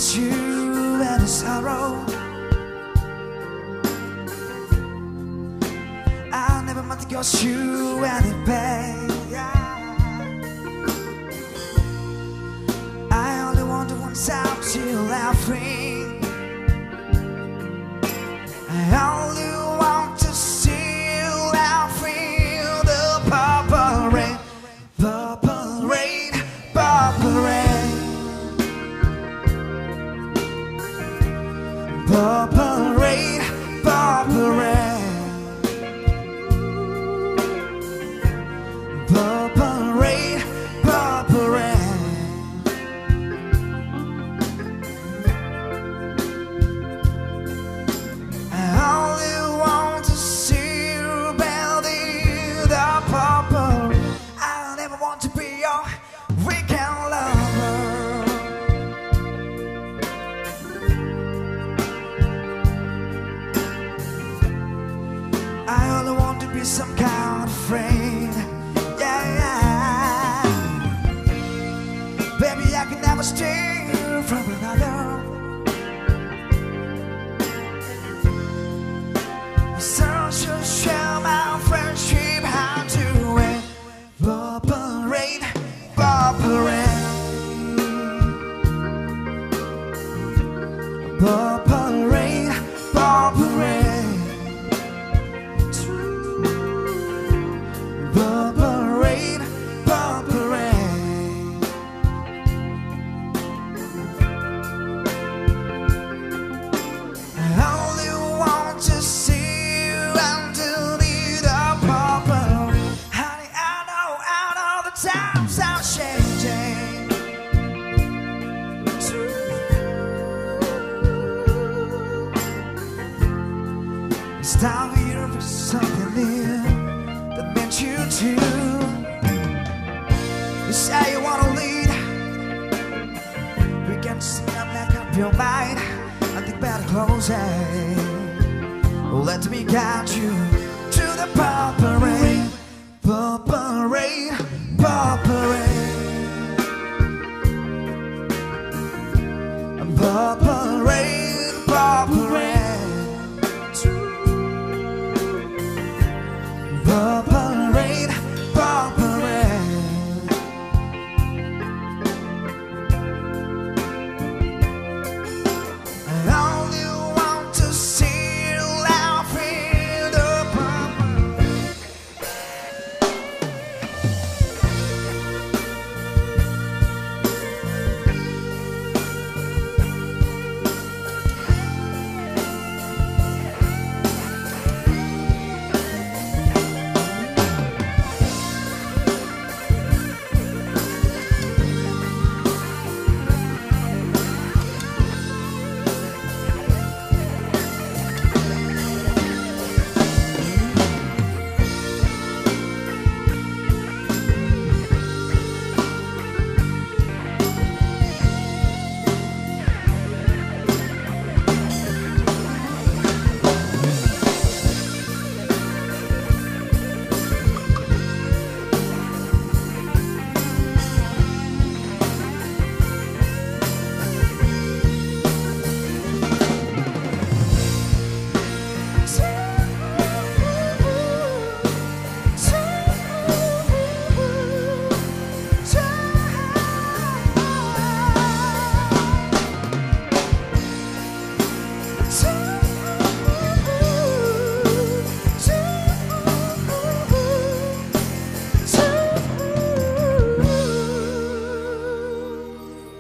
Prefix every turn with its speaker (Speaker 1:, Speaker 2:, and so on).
Speaker 1: cause you any sorrow. I never meant to cause you any pain. I only want to one time till laughing. I only want to see you laughing. The purple rain, purple rain, purple rain, purple rain, purple rain, purple rain, purple rain. I only want to be some kind of friend, yeah. Baby, I can never steal from another. So should share my friendship, how to wait. Purple rain, purple rain, purple rain, purple rain. Times are changing. It's time for you for something new that meant you too. You say you wanna lead, we can just make up your mind. I think better closer. Let me guide you to the purple rain, purple rain.